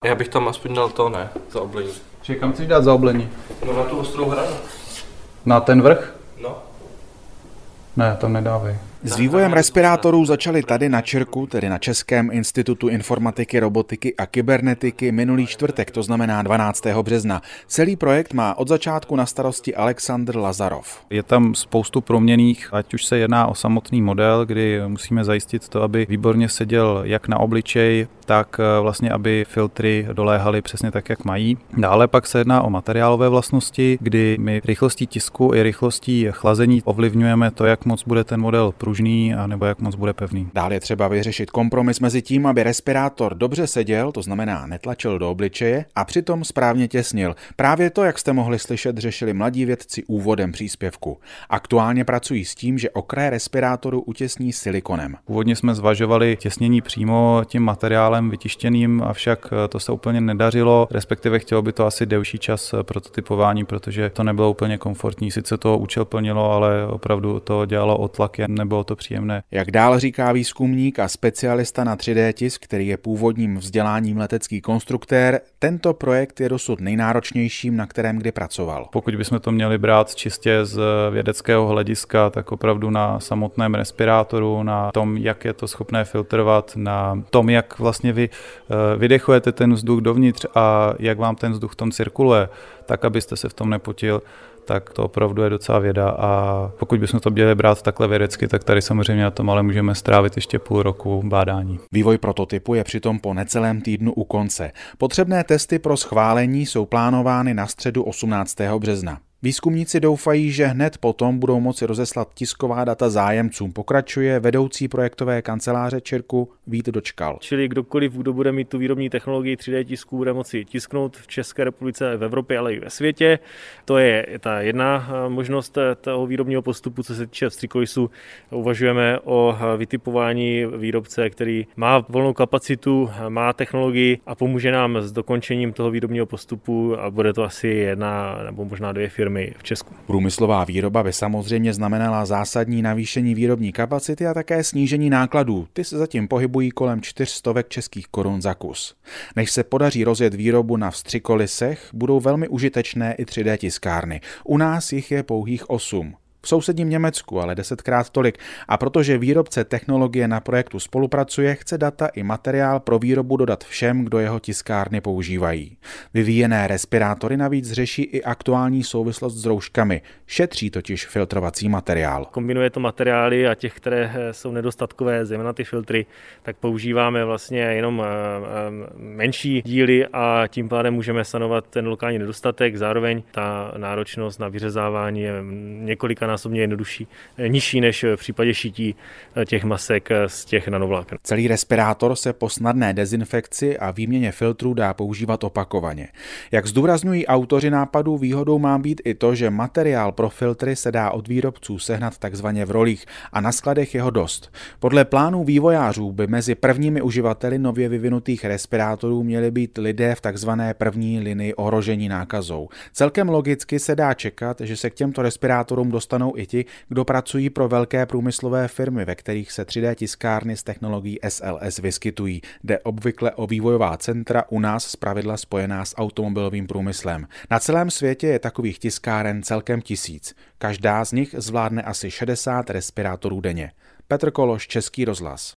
Já bych tam aspoň dal to, ne, zaoblení. Čili kam chceš dát zaoblení? No na tu ostrou hranu. Na ten vrch? No. Ne, tam nedávej. S vývojem respirátorů začali tady na ČIRku, tedy na Českém institutu informatiky, robotiky a kybernetiky, minulý čtvrtek, to znamená 12. března. Celý projekt má od začátku na starosti Alexandr Lazarov. Je tam spoustu proměnných, ať už se jedná o samotný model, kdy musíme zajistit to, aby výborně seděl jak na obličej, tak vlastně, aby filtry doléhaly přesně tak, jak mají. Dále pak se jedná o materiálové vlastnosti, kdy my rychlostí tisku i rychlostí chlazení ovlivňujeme to, jak moc bude ten model pružný a nebo jak moc bude pevný. Dále je třeba vyřešit kompromis mezi tím, aby respirátor dobře seděl, to znamená netlačil do obličeje, a přitom správně těsnil. Právě to, jak jste mohli slyšet, řešili mladí vědci úvodem příspěvku. Aktuálně pracují s tím, že okraje respirátoru utěsní silikonem. Původně jsme zvažovali těsnění přímo tím materiálem vytištěným, avšak to se úplně nedařilo, respektive chtělo by to asi delší čas prototypování, protože to nebylo úplně komfortní. Sice to účel plnilo, ale opravdu to dělalo otlak, nebylo to příjemné. Jak dál říká výzkumník a specialista na 3D tisk, který je původním vzděláním letecký konstruktér, tento projekt je dosud nejnáročnějším, na kterém kdy pracoval. Pokud bychom to měli brát čistě z vědeckého hlediska, tak opravdu na samotném respirátoru, na tom, jak je to schopné filtrovat, na tom, jak vlastně vy vydechujete ten vzduch dovnitř a jak vám ten vzduch v tom cirkuluje, tak abyste se v tom nepotil, tak to opravdu je docela věda, a pokud bychom to měli brát takhle vědecky, tak tady samozřejmě na tom ale můžeme strávit ještě půl roku bádání. Vývoj prototypu je přitom po necelém týdnu u konce. Potřebné testy pro schválení jsou plánovány na středu 18. března. Výzkumníci doufají, že hned potom budou moci rozeslat tisková data zájemcům, pokračuje vedoucí projektové kanceláře ČIRku Vít Dočkal. Čili kdokoliv, kdo bude mít tu výrobní technologii 3D tisku, bude moci tisknout v České republice, v Evropě, ale i ve světě. To je ta jedna možnost toho výrobního postupu. Co se týče vstřikolisu, uvažujeme o vytipování výrobce, který má volnou kapacitu, má technologii a pomůže nám s dokončením toho výrobního postupu, a bude to asi jedna nebo možná dvě firmy v Česku. Průmyslová výroba by samozřejmě znamenala zásadní navýšení výrobní kapacity a také snížení nákladů. Ty se zatím pohybují kolem 400 českých korun za kus. Než se podaří rozjet výrobu na vstřikolisech, budou velmi užitečné i 3D tiskárny. U nás jich je pouhých 8. V sousedním Německu ale 10krát tolik, a protože výrobce technologie na projektu spolupracuje, chce data i materiál pro výrobu dodat všem, kdo jeho tiskárny používají. Vyvíjené respirátory navíc řeší i aktuální souvislost s rouškami. Šetří totiž filtrovací materiál. Kombinuje to materiály a těch, které jsou nedostatkové, zejména ty filtry, tak používáme vlastně jenom menší díly a tím pádem můžeme sanovat ten lokální nedostatek. Zároveň ta náročnost na vyřezávání je několikanásobně nižší než v případě šití těch masek z těch nanovláken. Celý respirátor se po snadné dezinfekci a výměně filtrů dá používat opakovaně. Jak zdůrazňují autoři nápadu, výhodou má být i to, že materiál pro filtry se dá od výrobců sehnat takzvaně v rolích a na skladech je ho dost. Podle plánů vývojářů by mezi prvními uživateli nově vyvinutých respirátorů měli být lidé v takzvané první linii ohrožení nákazou. Celkem logicky se dá čekat, že se k těmto respirátorům dostanou i ti, kdo pracují pro velké průmyslové firmy, ve kterých se 3D tiskárny s technologií SLS vyskytují. Jde obvykle o vývojová centra, u nás zpravidla spojená s automobilovým průmyslem. Na celém světě je takových tiskáren celkem 1000. Každá z nich zvládne asi 60 respirátorů denně. Petr Kološ, Český rozhlas.